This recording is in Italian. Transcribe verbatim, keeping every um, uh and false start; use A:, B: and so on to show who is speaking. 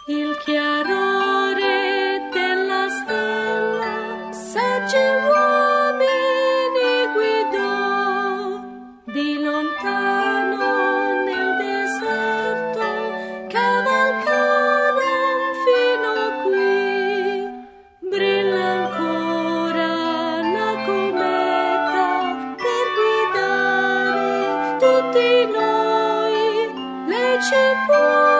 A: Il chiarore della stella saggi uomini guidò di lontano nel deserto, cavalcaron fino qui. Brilla ancora la cometa per guidare tutti noi, lei ci può